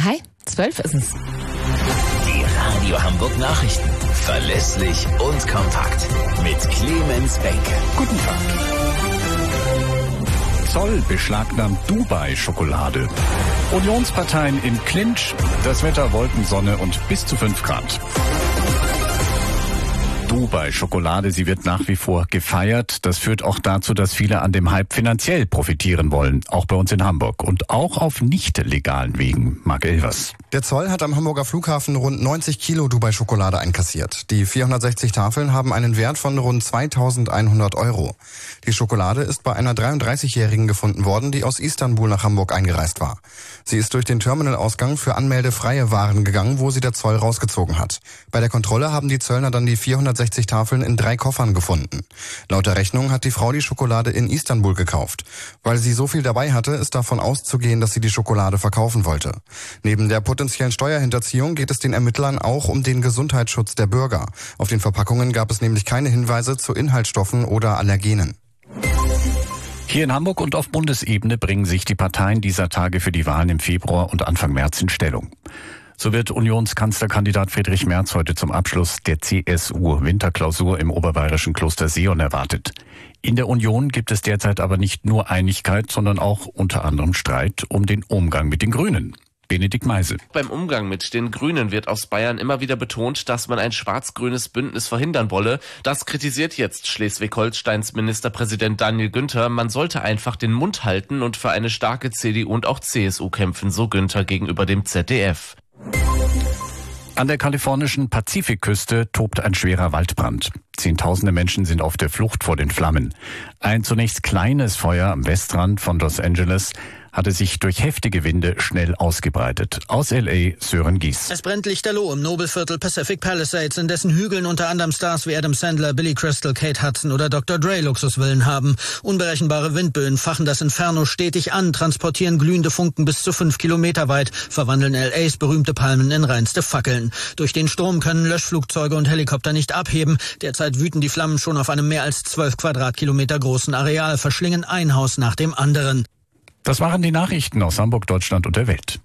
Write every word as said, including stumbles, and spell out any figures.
Hi, zwölf ist es. Die Radio Hamburg Nachrichten. Verlässlich und kompakt. Mit Clemens Benke. Guten Tag. Zoll beschlagnahmt Dubai-Schokolade. Unionsparteien im Clinch. Das Wetter Wolkensonne und bis zu fünf Grad. Dubai-Schokolade, sie wird nach wie vor gefeiert. Das führt auch dazu, dass viele an dem Hype finanziell profitieren wollen. Auch bei uns in Hamburg. Und auch auf nicht legalen Wegen. Marc Elvers. Der Zoll hat am Hamburger Flughafen rund neunzig Kilo Dubai-Schokolade einkassiert. Die vierhundertsechzig Tafeln haben einen Wert von rund zweitausendeinhundert Euro. Die Schokolade ist bei einer dreiunddreißigjährigen gefunden worden, die aus Istanbul nach Hamburg eingereist war. Sie ist durch den Terminalausgang für anmeldefreie Waren gegangen, wo sie der Zoll rausgezogen hat. Bei der Kontrolle haben die Zöllner dann die vierhundertsechzig Tafeln in drei Koffern gefunden. Laut der Rechnung hat die Frau die Schokolade in Istanbul gekauft. Weil sie so viel dabei hatte, ist davon auszugehen, dass sie die Schokolade verkaufen wollte. Neben der potenziellen Steuerhinterziehung geht es den Ermittlern auch um den Gesundheitsschutz der Bürger. Auf den Verpackungen gab es nämlich keine Hinweise zu Inhaltsstoffen oder Allergenen. Hier in Hamburg und auf Bundesebene bringen sich die Parteien dieser Tage für die Wahlen im Februar und Anfang März in Stellung. So wird Unionskanzlerkandidat Friedrich Merz heute zum Abschluss der C S U-Winterklausur im oberbayerischen Kloster Seeon erwartet. In der Union gibt es derzeit aber nicht nur Einigkeit, sondern auch unter anderem Streit um den Umgang mit den Grünen. Benedikt Meisel. Beim Umgang mit den Grünen wird aus Bayern immer wieder betont, dass man ein schwarz-grünes Bündnis verhindern wolle. Das kritisiert jetzt Schleswig-Holsteins Ministerpräsident Daniel Günther. Man sollte einfach den Mund halten und für eine starke C D U und auch C S U kämpfen, so Günther gegenüber dem Z D F. An der kalifornischen Pazifikküste tobt ein schwerer Waldbrand. Zehntausende Menschen sind auf der Flucht vor den Flammen. Ein zunächst kleines Feuer am Westrand von Los Angeles hatte sich durch heftige Winde schnell ausgebreitet. Aus L A Sören Gies. Es brennt lichterloh im Nobelviertel Pacific Palisades, in dessen Hügeln unter anderem Stars wie Adam Sandler, Billy Crystal, Kate Hudson oder Doktor Dre Luxusvillen haben. Unberechenbare Windböen fachen das Inferno stetig an, transportieren glühende Funken bis zu fünf Kilometer weit, verwandeln L As berühmte Palmen in reinste Fackeln. Durch den Sturm können Löschflugzeuge und Helikopter nicht abheben. Derzeit wüten die Flammen schon auf einem mehr als zwölf Quadratkilometer großen Areal, verschlingen ein Haus nach dem anderen. Das waren die Nachrichten aus Hamburg, Deutschland und der Welt.